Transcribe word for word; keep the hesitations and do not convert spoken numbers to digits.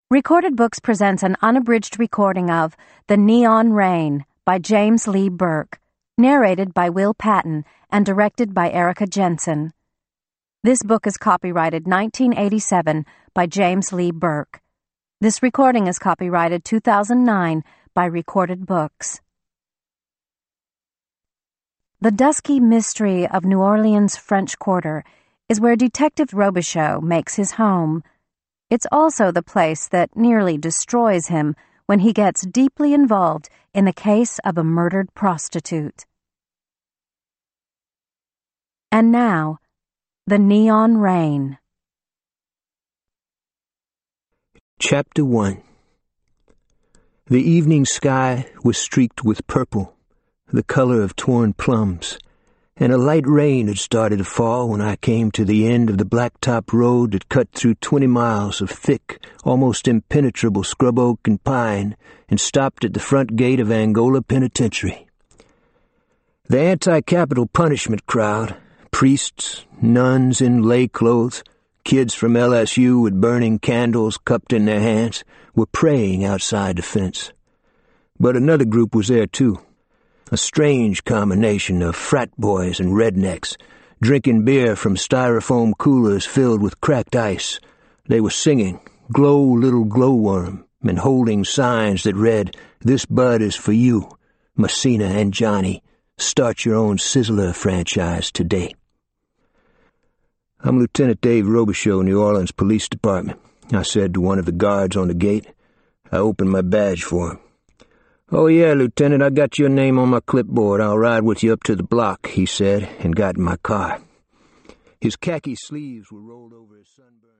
Recorded Books presents an unabridged recording of The Neon Rain by James Lee Burke, narrated by Will Patton and directed by Erica Jensen. This book is copyrighted nineteen eighty-seven by James Lee Burke. This recording is copyrighted two thousand nine by Recorded Books. The dusky mystery of New Orleans' French Quarter is where Detective Robichaux makes his home. It's also the place that nearly destroys him when he gets deeply involved in the case of a murdered prostitute. And now, The Neon Rain. Chapter one. The evening sky was streaked with purple, the color of torn plums, and a light rain had started to fall when I came to the end of the blacktop road that cut through twenty miles of thick, almost impenetrable scrub oak and pine and stopped at the front gate of Angola Penitentiary. The anti-capital punishment crowd, priests, nuns in lay clothes, kids from L S U with burning candles cupped in their hands, were praying outside the fence. But another group was there too. A strange combination of frat boys and rednecks, drinking beer from styrofoam coolers filled with cracked ice. They were singing, "Glow, Little Glowworm," and holding signs that read, "This bud is for you, Messina and Johnny. Start your own Sizzler franchise today." "I'm Lieutenant Dave Robichaux, New Orleans Police Department," I said to one of the guards on the gate. I opened my badge for him. "Oh yeah, Lieutenant, I got your name on my clipboard. I'll ride with you up to the block," he said, and got in my car. His khaki sleeves were rolled over his sunburned